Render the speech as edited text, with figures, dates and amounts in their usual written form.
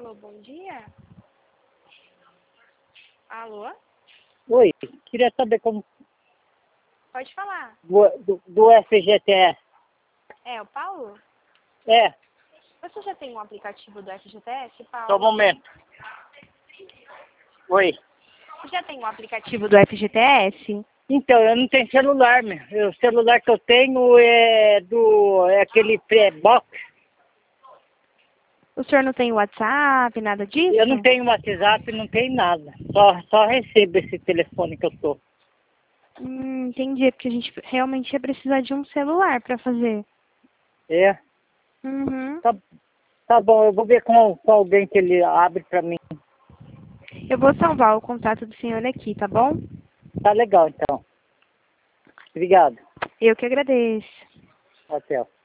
Alô, bom dia? Alô? Oi, queria saber como Pode falar. do FGTS. É, o Paulo? É, Você já tem um aplicativo do FGTS, Paulo? só um momento. Oi. Você já tem um aplicativo do FGTS? Então, eu não tenho celular, meu. O celular que eu tenho é aquele pré-box. O senhor não tem WhatsApp, nada disso? Eu não tenho WhatsApp, não tenho nada. Só recebo esse telefone que eu tô. Entendi, porque a gente realmente ia precisar de um celular para fazer. É, Uhum. tá bom, eu vou ver com alguém que ele abre pra mim. Eu vou salvar o contato do senhor aqui, tá bom? Tá legal, então. Obrigado. Eu que agradeço. Até.